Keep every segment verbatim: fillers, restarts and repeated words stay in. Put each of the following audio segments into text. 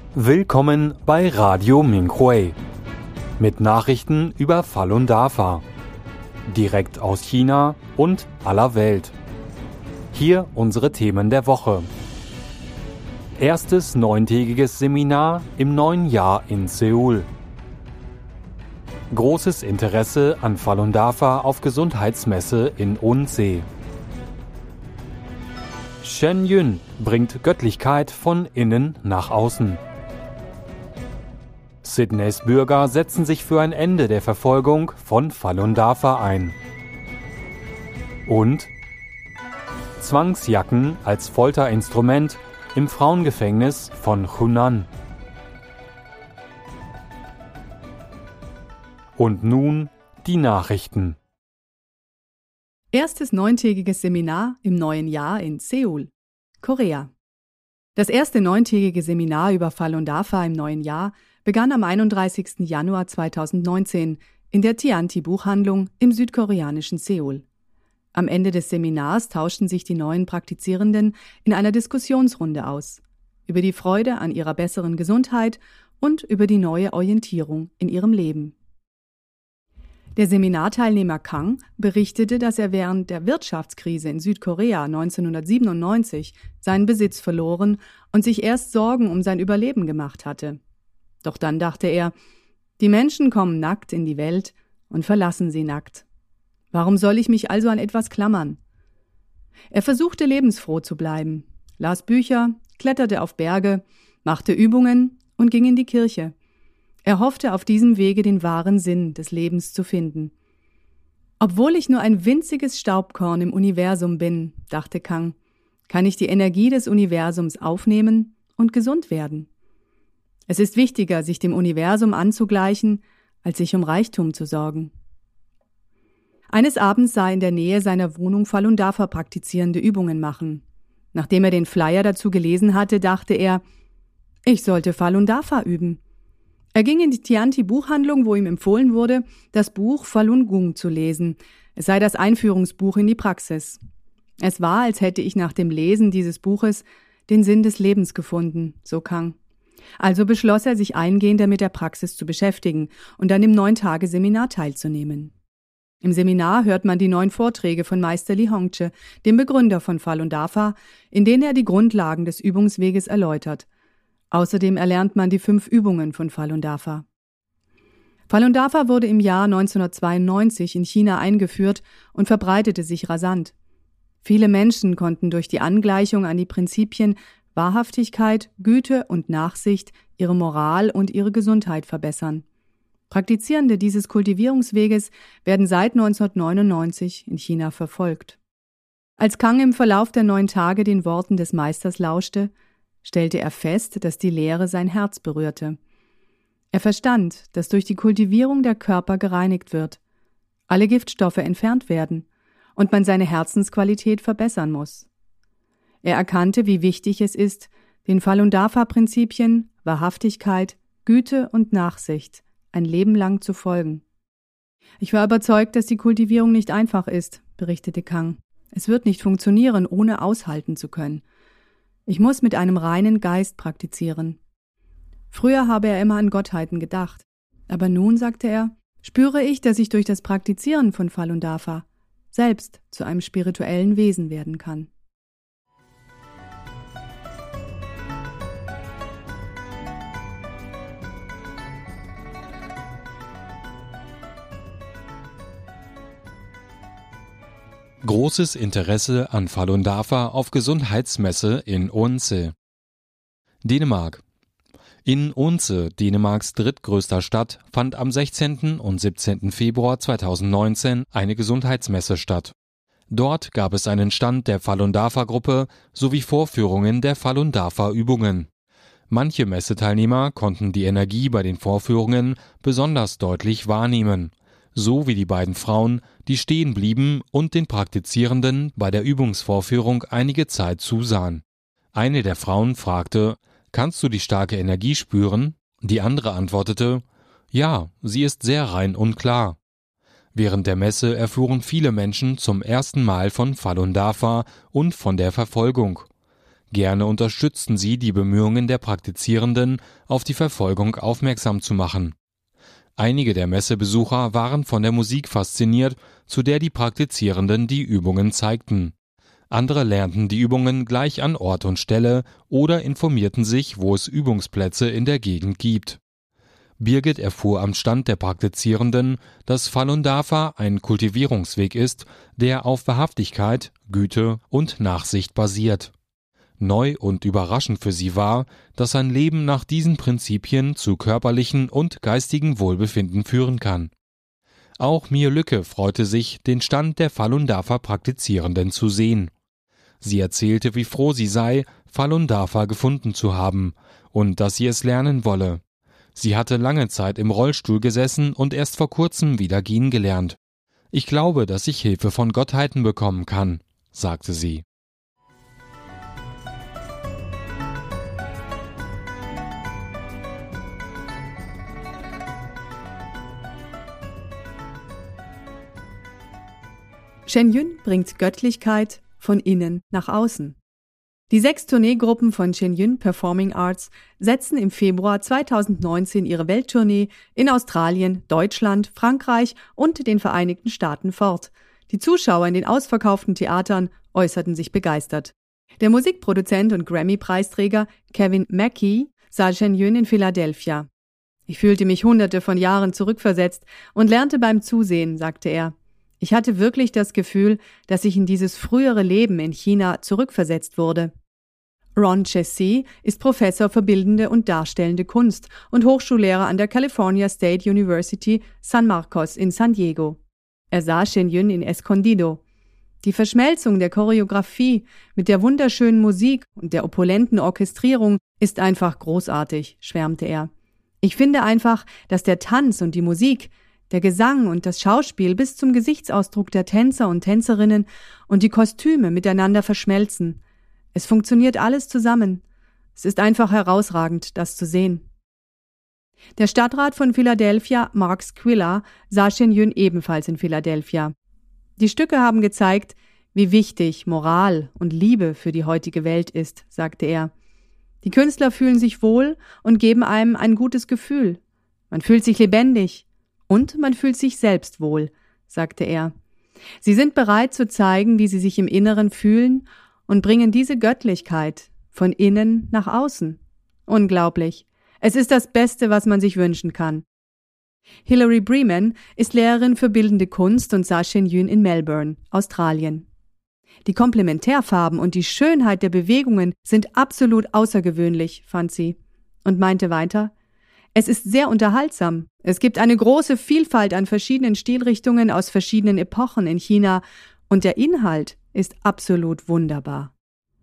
Willkommen bei Radio Minghui mit Nachrichten über Falun Dafa, direkt aus China und aller Welt. Hier unsere Themen der Woche. Erstes neuntägiges Seminar im neuen Jahr in Seoul. Großes Interesse an Falun Dafa auf Gesundheitsmesse in Onsee. Shen Yun bringt Göttlichkeit von innen nach außen. Sydneys Bürger setzen sich für ein Ende der Verfolgung von Falun Dafa ein. Und Zwangsjacken als Folterinstrument im Frauengefängnis von Hunan. Und nun die Nachrichten. Erstes neuntägiges Seminar im neuen Jahr in Seoul, Korea. Das erste neuntägige Seminar über Falun Dafa im neuen Jahr begann am einunddreißigsten Januar zweitausendneunzehn in der Tianti-Buchhandlung im südkoreanischen Seoul. Am Ende des Seminars tauschten sich die neuen Praktizierenden in einer Diskussionsrunde aus, über die Freude an ihrer besseren Gesundheit und über die neue Orientierung in ihrem Leben. Der Seminarteilnehmer Kang berichtete, dass er während der Wirtschaftskrise in Südkorea neunzehnhundertsiebenundneunzig seinen Besitz verloren und sich erst Sorgen um sein Überleben gemacht hatte. Doch dann dachte er, die Menschen kommen nackt in die Welt und verlassen sie nackt. Warum soll ich mich also an etwas klammern? Er versuchte lebensfroh zu bleiben, las Bücher, kletterte auf Berge, machte Übungen und ging in die Kirche. Er hoffte auf diesem Wege den wahren Sinn des Lebens zu finden. Obwohl ich nur ein winziges Staubkorn im Universum bin, dachte Kang, kann ich die Energie des Universums aufnehmen und gesund werden. Es ist wichtiger, sich dem Universum anzugleichen, als sich um Reichtum zu sorgen. Eines Abends sah er in der Nähe seiner Wohnung Falun Dafa praktizierende Übungen machen. Nachdem er den Flyer dazu gelesen hatte, dachte er, ich sollte Falun Dafa üben. Er ging in die Tianti-Buchhandlung, wo ihm empfohlen wurde, das Buch Falun Gong zu lesen. Es sei das Einführungsbuch in die Praxis. Es war, als hätte ich nach dem Lesen dieses Buches den Sinn des Lebens gefunden, so Kang. Also beschloss er, sich eingehender mit der Praxis zu beschäftigen und an dem Neun-Tage-Seminar teilzunehmen. Im Seminar hört man die neun Vorträge von Meister Li Hongzhi, dem Begründer von Falun Dafa, in denen er die Grundlagen des Übungsweges erläutert. Außerdem erlernt man die fünf Übungen von Falun Dafa. Falun Dafa wurde im Jahr neunzehnhundertzweiundneunzig in China eingeführt und verbreitete sich rasant. Viele Menschen konnten durch die Angleichung an die Prinzipien Wahrhaftigkeit, Güte und Nachsicht ihre Moral und ihre Gesundheit verbessern. Praktizierende dieses Kultivierungsweges werden seit neunzehnhundertneunundneunzig in China verfolgt. Als Kang im Verlauf der neun Tage den Worten des Meisters lauschte, stellte er fest, dass die Lehre sein Herz berührte. Er verstand, dass durch die Kultivierung der Körper gereinigt wird, alle Giftstoffe entfernt werden und man seine Herzensqualität verbessern muss. Er erkannte, wie wichtig es ist, den Falun Dafa-Prinzipien, Wahrhaftigkeit, Güte und Nachsicht ein Leben lang zu folgen. Ich war überzeugt, dass die Kultivierung nicht einfach ist, berichtete Kang. Es wird nicht funktionieren, ohne aushalten zu können. Ich muss mit einem reinen Geist praktizieren. Früher habe er immer an Gottheiten gedacht. Aber nun, sagte er, spüre ich, dass ich durch das Praktizieren von Falun Dafa selbst zu einem spirituellen Wesen werden kann. Großes Interesse an Falun Dafa auf Gesundheitsmesse in Onsee. Dänemark. In Onsee, Dänemarks drittgrößter Stadt, fand am sechzehnten und siebzehnten Februar zweitausendneunzehn eine Gesundheitsmesse statt. Dort gab es einen Stand der Falun Dafa-Gruppe sowie Vorführungen der Falun Dafa-Übungen. Manche Messeteilnehmer konnten die Energie bei den Vorführungen besonders deutlich wahrnehmen, so wie die beiden Frauen, die stehen blieben und den Praktizierenden bei der Übungsvorführung einige Zeit zusahen. Eine der Frauen fragte, »Kannst du die starke Energie spüren?« Die andere antwortete, »Ja, sie ist sehr rein und klar.« Während der Messe erfuhren viele Menschen zum ersten Mal von Falun Dafa und von der Verfolgung. Gerne unterstützten sie die Bemühungen der Praktizierenden, auf die Verfolgung aufmerksam zu machen. Einige der Messebesucher waren von der Musik fasziniert, zu der die Praktizierenden die Übungen zeigten. Andere lernten die Übungen gleich an Ort und Stelle oder informierten sich, wo es Übungsplätze in der Gegend gibt. Birgit erfuhr am Stand der Praktizierenden, dass Falun Dafa ein Kultivierungsweg ist, der auf Wahrhaftigkeit, Güte und Nachsicht basiert. Neu und überraschend für sie war, dass ein Leben nach diesen Prinzipien zu körperlichen und geistigen Wohlbefinden führen kann. Auch Mie Lücke freute sich, den Stand der Falun Dafa Praktizierenden zu sehen. Sie erzählte, wie froh sie sei, Falun Dafa gefunden zu haben und dass sie es lernen wolle. Sie hatte lange Zeit im Rollstuhl gesessen und erst vor kurzem wieder gehen gelernt. Ich glaube, dass ich Hilfe von Gottheiten bekommen kann, sagte sie. Shen Yun bringt Göttlichkeit von innen nach außen. Die sechs Tourneegruppen von Shen Yun Performing Arts setzen im Februar zweitausendneunzehn ihre Welttournee in Australien, Deutschland, Frankreich und den Vereinigten Staaten fort. Die Zuschauer in den ausverkauften Theatern äußerten sich begeistert. Der Musikproduzent und Grammy-Preisträger Kevin Mackey sah Shen Yun in Philadelphia. Ich fühlte mich hunderte von Jahren zurückversetzt und lernte beim Zusehen, sagte er. Ich hatte wirklich das Gefühl, dass ich in dieses frühere Leben in China zurückversetzt wurde. Ron Chessy ist Professor für Bildende und Darstellende Kunst und Hochschullehrer an der California State University San Marcos in San Diego. Er sah Shen Yun in Escondido. Die Verschmelzung der Choreografie mit der wunderschönen Musik und der opulenten Orchestrierung ist einfach großartig, schwärmte er. Ich finde einfach, dass der Tanz und die Musik, der Gesang und das Schauspiel bis zum Gesichtsausdruck der Tänzer und Tänzerinnen und die Kostüme miteinander verschmelzen. Es funktioniert alles zusammen. Es ist einfach herausragend, das zu sehen. Der Stadtrat von Philadelphia, Mark Squilla, sah Shen Yun ebenfalls in Philadelphia. Die Stücke haben gezeigt, wie wichtig Moral und Liebe für die heutige Welt ist, sagte er. Die Künstler fühlen sich wohl und geben einem ein gutes Gefühl. Man fühlt sich lebendig. Und man fühlt sich selbst wohl, sagte er. Sie sind bereit zu zeigen, wie sie sich im Inneren fühlen und bringen diese Göttlichkeit von innen nach außen. Unglaublich. Es ist das Beste, was man sich wünschen kann. Hilary Breman ist Lehrerin für Bildende Kunst und sah Shen Yun in Melbourne, Australien. Die Komplementärfarben und die Schönheit der Bewegungen sind absolut außergewöhnlich, fand sie, und meinte weiter, es ist sehr unterhaltsam. Es gibt eine große Vielfalt an verschiedenen Stilrichtungen aus verschiedenen Epochen in China und der Inhalt ist absolut wunderbar.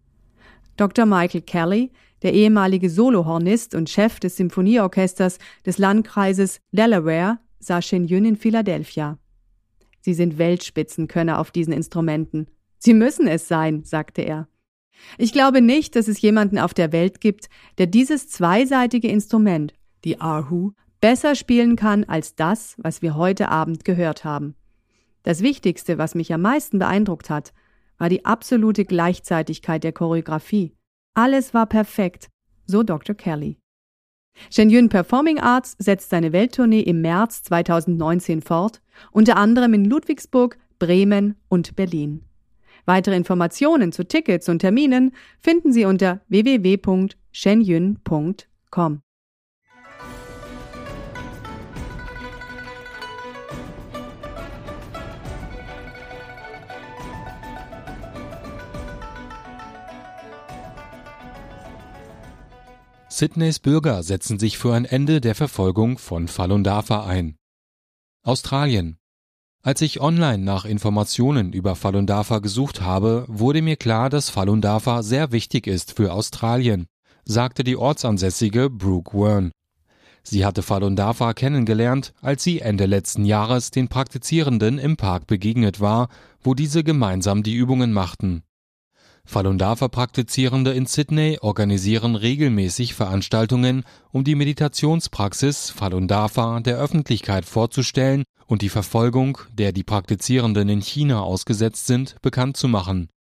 Doktor Michael Kelly, der ehemalige Solohornist und Chef des Symphonieorchesters des Landkreises Delaware, sah Shen Yun in Philadelphia. Sie sind Weltspitzenkönner auf diesen Instrumenten. Sie müssen es sein, sagte er. Ich glaube nicht, dass es jemanden auf der Welt gibt, der dieses zweiseitige Instrument, die Erhu, besser spielen kann als das, was wir heute Abend gehört haben. Das Wichtigste, was mich am meisten beeindruckt hat, war die absolute Gleichzeitigkeit der Choreografie. Alles war perfekt, so Doktor Kelly. Shen Yun Performing Arts setzt seine Welttournee im März zweitausendneunzehn fort, unter anderem in Ludwigsburg, Bremen und Berlin. Weitere Informationen zu Tickets und Terminen finden Sie unter w w w punkt shen yun punkt com. Sydneys Bürger setzen sich für ein Ende der Verfolgung von Falun Dafa ein. Australien. Als ich online nach Informationen über Falun Dafa gesucht habe, wurde mir klar, dass Falun Dafa sehr wichtig ist für Australien, sagte die ortsansässige Brooke Wern. Sie hatte Falun Dafa kennengelernt, als sie Ende letzten Jahres den Praktizierenden im Park begegnet war, wo diese gemeinsam die Übungen machten. Falun Dafa-Praktizierende in Sydney organisieren regelmäßig Veranstaltungen, um die Meditationspraxis Falun Dafa der Öffentlichkeit vorzustellen und die Verfolgung, der die Praktizierenden in China ausgesetzt sind, bekannt zu machen.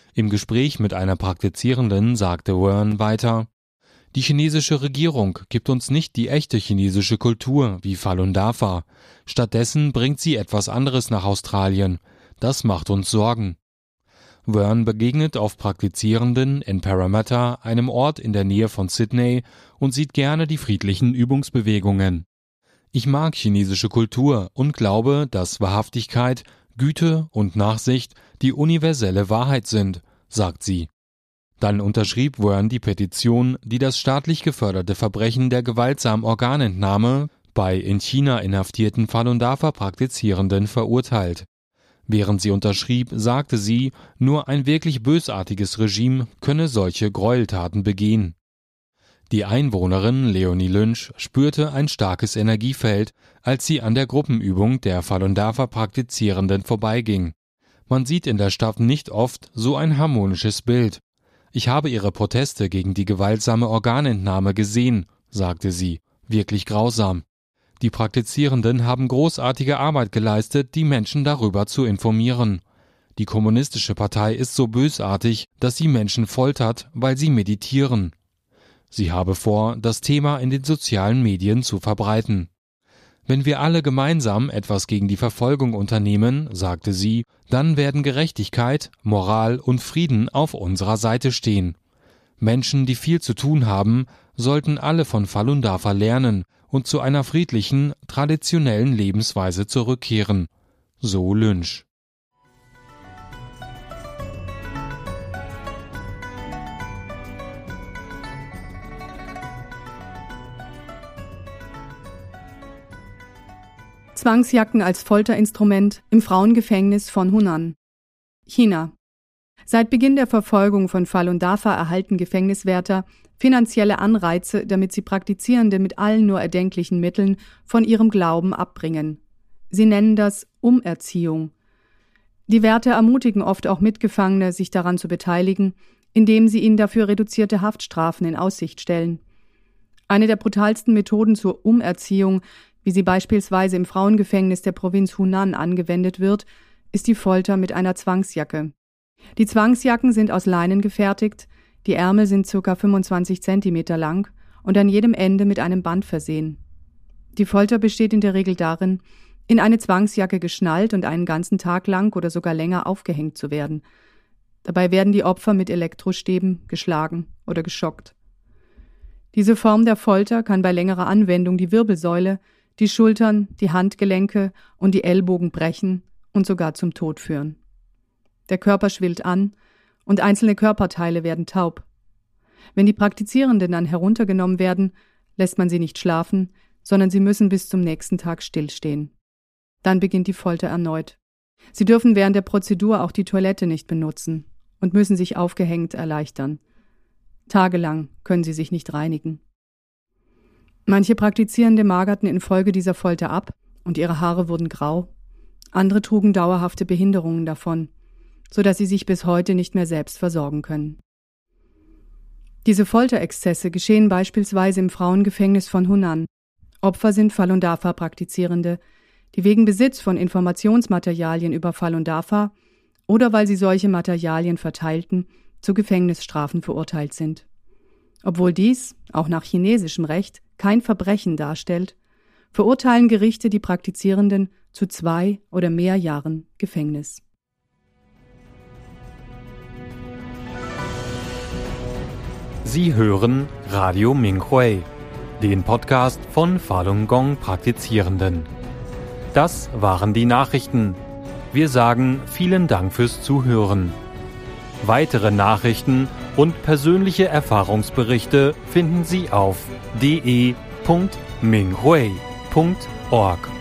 Im Gespräch mit einer Praktizierenden sagte Wern weiter: Die chinesische Regierung gibt uns nicht die echte chinesische Kultur wie Falun Dafa. Stattdessen bringt sie etwas anderes nach Australien. Das macht uns Sorgen. Wern begegnet auf Praktizierenden in Parramatta, einem Ort in der Nähe von Sydney, und sieht gerne die friedlichen Übungsbewegungen. Ich mag chinesische Kultur und glaube, dass Wahrhaftigkeit, Güte und Nachsicht die universelle Wahrheit sind, sagt sie. Dann unterschrieb Wern die Petition, die das staatlich geförderte Verbrechen der gewaltsamen Organentnahme bei in China inhaftierten Falun Dafa-Praktizierenden verurteilt. Während sie unterschrieb, sagte sie, nur ein wirklich bösartiges Regime könne solche Gräueltaten begehen. Die Einwohnerin Leonie Lynch spürte ein starkes Energiefeld, als sie an der Gruppenübung der Falun Dafa-Praktizierenden vorbeiging. Man sieht in der Stadt nicht oft so ein harmonisches Bild. Ich habe ihre Proteste gegen die gewaltsame Organentnahme gesehen, sagte sie, wirklich grausam. Die Praktizierenden haben großartige Arbeit geleistet, die Menschen darüber zu informieren. Die kommunistische Partei ist so bösartig, dass sie Menschen foltert, weil sie meditieren. Sie habe vor, das Thema in den sozialen Medien zu verbreiten. Wenn wir alle gemeinsam etwas gegen die Verfolgung unternehmen, sagte sie, dann werden Gerechtigkeit, Moral und Frieden auf unserer Seite stehen. Menschen, die viel zu tun haben, sollten alle von Falun Dafa lernen und zu einer friedlichen, traditionellen Lebensweise zurückkehren. So Lynch. Zwangsjacken als Folterinstrument im Frauengefängnis von Hunan. China. Seit Beginn der Verfolgung von Falun Dafa erhalten Gefängniswärter finanzielle Anreize, damit sie Praktizierende mit allen nur erdenklichen Mitteln von ihrem Glauben abbringen. Sie nennen das Umerziehung. Die Wärter ermutigen oft auch Mitgefangene, sich daran zu beteiligen, indem sie ihnen dafür reduzierte Haftstrafen in Aussicht stellen. Eine der brutalsten Methoden zur Umerziehung, wie sie beispielsweise im Frauengefängnis der Provinz Hunan angewendet wird, ist die Folter mit einer Zwangsjacke. Die Zwangsjacken sind aus Leinen gefertigt, die Ärmel sind ca. fünfundzwanzig Zentimeter lang und an jedem Ende mit einem Band versehen. Die Folter besteht in der Regel darin, in eine Zwangsjacke geschnallt und einen ganzen Tag lang oder sogar länger aufgehängt zu werden. Dabei werden die Opfer mit Elektrostäben geschlagen oder geschockt. Diese Form der Folter kann bei längerer Anwendung die Wirbelsäule, die Schultern, die Handgelenke und die Ellbogen brechen und sogar zum Tod führen. Der Körper schwillt an und einzelne Körperteile werden taub. Wenn die Praktizierenden dann heruntergenommen werden, lässt man sie nicht schlafen, sondern sie müssen bis zum nächsten Tag stillstehen. Dann beginnt die Folter erneut. Sie dürfen während der Prozedur auch die Toilette nicht benutzen und müssen sich aufgehängt erleichtern. Tagelang können sie sich nicht reinigen. Manche Praktizierende magerten infolge dieser Folter ab und ihre Haare wurden grau. Andere trugen dauerhafte Behinderungen davon, sodass sie sich bis heute nicht mehr selbst versorgen können. Diese Folterexzesse geschehen beispielsweise im Frauengefängnis von Hunan. Opfer sind Falun Dafa-Praktizierende, die wegen Besitz von Informationsmaterialien über Falun Dafa oder weil sie solche Materialien verteilten, zu Gefängnisstrafen verurteilt sind. Obwohl dies, auch nach chinesischem Recht, kein Verbrechen darstellt, verurteilen Gerichte die Praktizierenden zu zwei oder mehr Jahren Gefängnis. Sie hören Radio Minghui, den Podcast von Falun Gong Praktizierenden. Das waren die Nachrichten. Wir sagen vielen Dank fürs Zuhören. Weitere Nachrichten und persönliche Erfahrungsberichte finden Sie auf de punkt minghui punkt org.